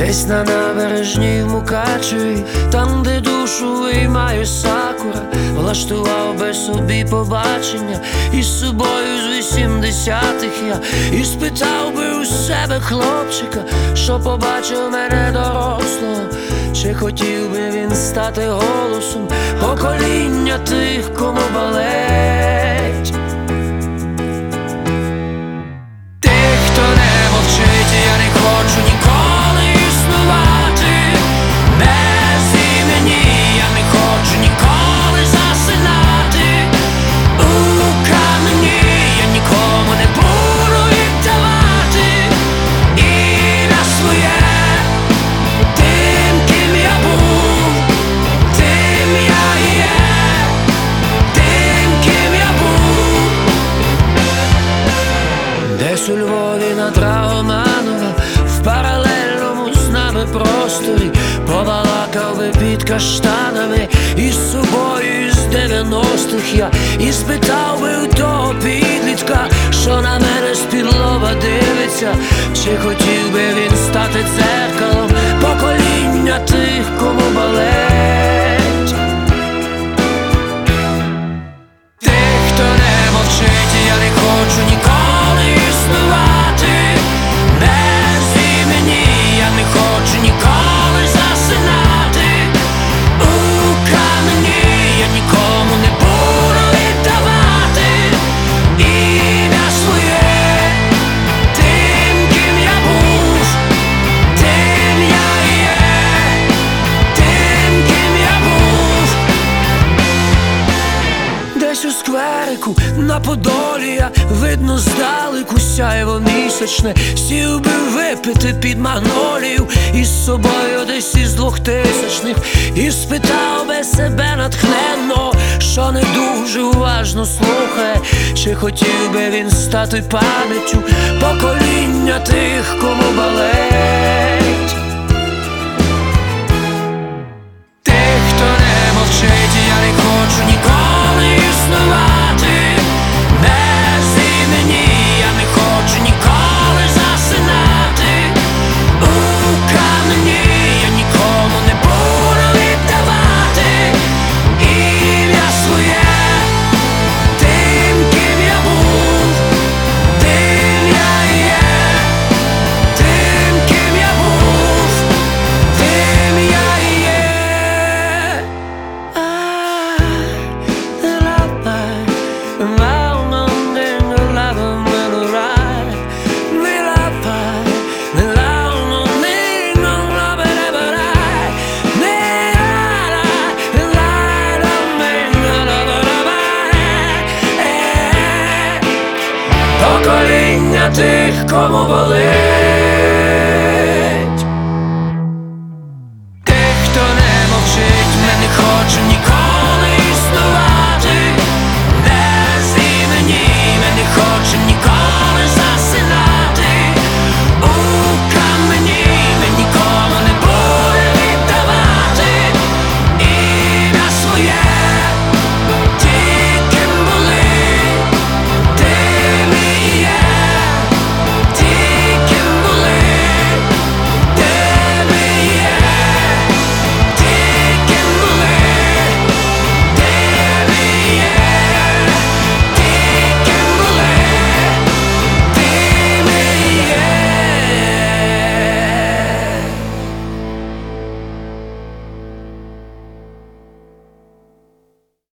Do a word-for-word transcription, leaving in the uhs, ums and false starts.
Десь на набережній в Мукачеві, там, де душу виймає сакура, влаштував би собі побачення із собою з вісімдесятих я. І спитав би у себе хлопчика, що побачив мене дорослого, чи хотів би він стати голосом покоління тих, кому болить. Тих, хто не мовчить, я не хочу ніколи існувати без імені, я не хочу ніколи засинати у камені, я нікому не буду віддавати ім'я своє. Тим, ким я був, тим я і є, тим, ким я був. Десь у Львові на Драгоманова, в паралельному з нами просторі, побалакав би під каштанами із собою із дев'яностих я. І спитав би у того підлітка, що на мене з-під лоба дивиться, чи хотів би він стати дзеркалом покоління тих, кому болить. Тих, хто не мовчить, я не хочу ніколи існувати без імені, я не хочу ніколи засинати у камені, я нікому не буду віддавати ім'я своє. Тим, ким я був, тим я і є, тим, ким я був. Десь у скверику на Подолі я, видно здалеку сяйво місячне, сів би випити під магнолію із собою десь із двохтисячних. І спитав би себе натхненно, що не дуже уважно слухає, чи хотів би він стати пам'яттю покоління тих, кому болить. Тих, хто не мовчить, я не хочу ніколи існувати без імені, я не хочу ніколи засинати у камені, я нікому не буду віддавати ім'я своє. Тим, ким я був, тим я і є, тим, ким я був, тим я і є. Покоління тих, кому болить. Тих, хто не мовчить, ми не хочу ніколи